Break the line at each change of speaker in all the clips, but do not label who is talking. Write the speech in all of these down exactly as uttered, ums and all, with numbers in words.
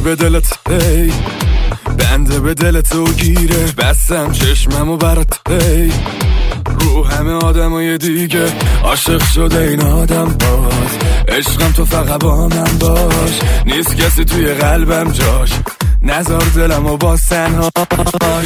به دلت ای بنده به دلت و گیره بستم چشممو برات ای رو همه آدمای دیگه عاشق شده این آدم باز عشقم تو فقط با من باش نیست کسی توی قلبم جاش نزار دلمو با تنهاش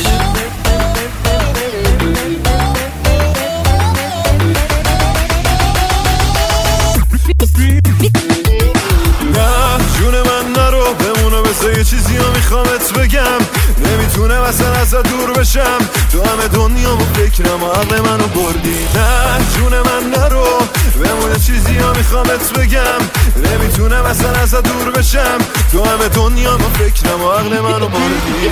نه جون من نرو بمونو بسه یه چیزی رو میخوامت بگم نمیتونم اصلا ازت دور بشم تو همه دنیا و فکرم و عقل منو بردی نه جون من نرو بمونه چیزی رو میخوامت بگم نمیتونم اصلا ازت دور بشم تو همه دنیا و فکرم و عقل منو بردی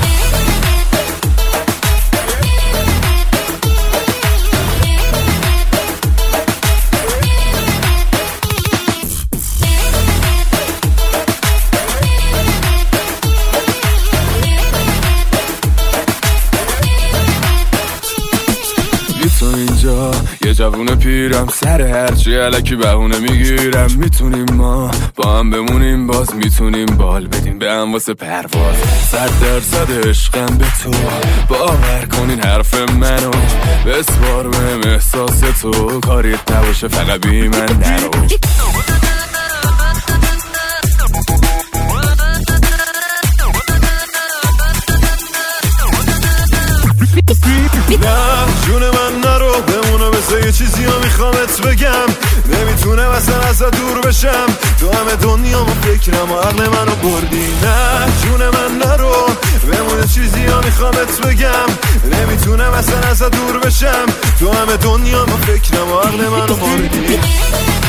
تو اینجا یه جوون پیرم سر هرچی علکی بهونه میگیرم میتونیم ما با هم بمونیم باز میتونیم بال بدیم به هم واسه پرواز صد درصد عشقم به تو باور کنین حرف منو بسپار بهم احساس تو کاریت نباشه فقط بی من نرو نه جون من نرو بمونو بسه یه چیزی رو میخوامت بگم نمیتونم اصلا ازت دور بشم تو همه دنیا و فکرم و عقل منو بردی نه جون من نرو بمونه چیزی رو میخوامت بگم نمیتونم اصلا ازت دور بشم تو همه دنیا و فکرم و عقل منو بردی